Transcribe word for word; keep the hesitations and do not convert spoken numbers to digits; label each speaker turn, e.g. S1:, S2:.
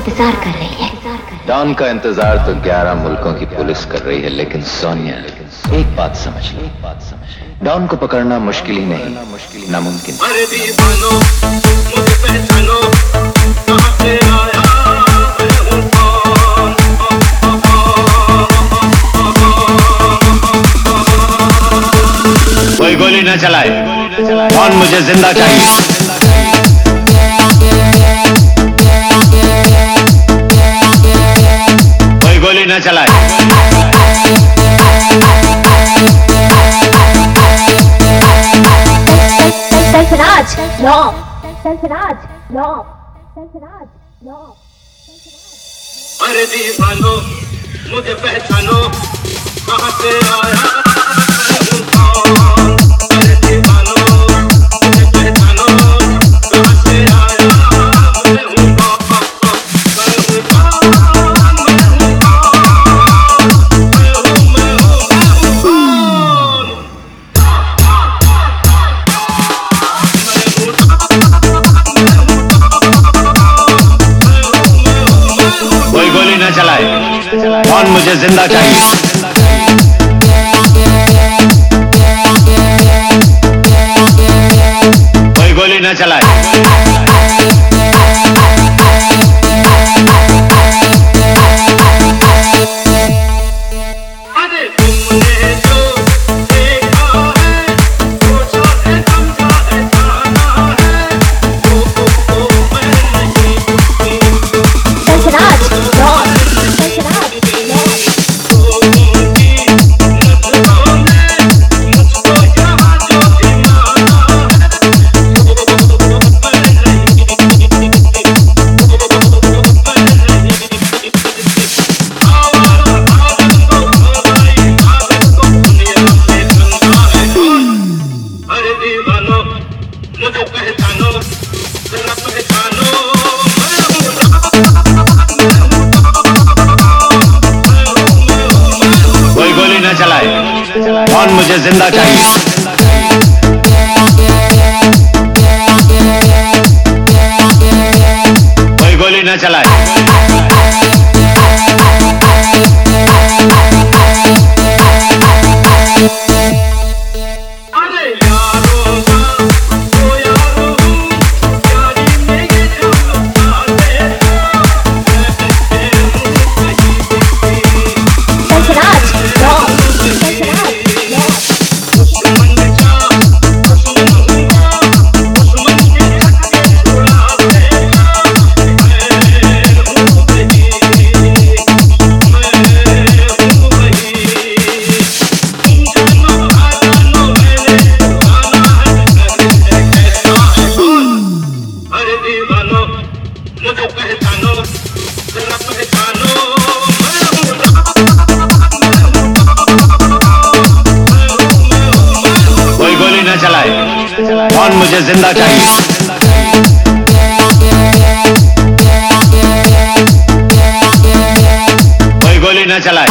S1: इंतजार कर रही है।
S2: डॉन का इंतजार तो ग्यारह मुल्कों की पुलिस कर रही है, लेकिन सोनिया एक बात समझ लो, एक बात समझ लो, डॉन को पकड़ना मुश्किल ही नहीं, नामुमकिन।
S3: अरे दीवानो मुझे पहचानो, कहाँ से आया मैं हूँ कौन।
S2: कोई गोली न चलाए, डॉन मुझे जिंदा चाहिए। कोई गोली न चलाए।
S1: Sarfaraz no, Sarfaraz no, Sarfaraz no.
S3: अरे दीवानो मुझे पहचानो, कहाँ से आया मैं हूँ कौन। अरे दीवानो मुझे पहचानो, कहाँ से आया मैं हूँ कौन। मैं हूँ कौन, मैं हूँ कौन, मैं हूँ मैं हूँ मैं हूँ कौन।
S2: कोई गोली न चलाए, डॉन मुझे जिंदा चाहिए। कोई गोली न चलाए।
S3: अरे तुमने जो देखा है, सोचा है समझा है जाना है, वो तो मैं नहीं हूँ।
S1: Sarfaraz no, Sarfaraz no.
S3: उनकी नजरों ने मुझको यहाँ जो दीवाना है, वो मैं नहीं, वो मैं नहीं। आवारा आदत को भलाई आदत को दुनिया में धंधा है कौन। अरे दीवानो मुझे पहचानो, जरा पहचानो, मैं हूँ राम, मैं हूँ
S2: कोई गोली न चलाए, डॉन मुझे जिंदा चाहिए। कोई गोली न चलाए।
S3: अरे यारों का वो यारों हूँ, यारी में ये जो लुटाते हो, मैं कहते हूँ कहीं भी।
S1: Sarfaraz no, Sarfaraz no.
S3: दुश्मन का दुश्मन हुआ, दुश्मन के छक्के छुड़ाते हो, मैं हूँ वही, मैं हूँ वही। तुम जानो आ जानो मैंने जाना है, मैं कैसा है कौन। अरे दीवानो मुझे पहचानो, जरा पहचानो, मैं हूँ राम, मैं हूँ कौन, मैं हूँ मैं हूँ मैं हूँ।
S2: कोई गोली न चलाए, डॉन मुझे जिंदा चाहिए। कोई गोली न चलाए।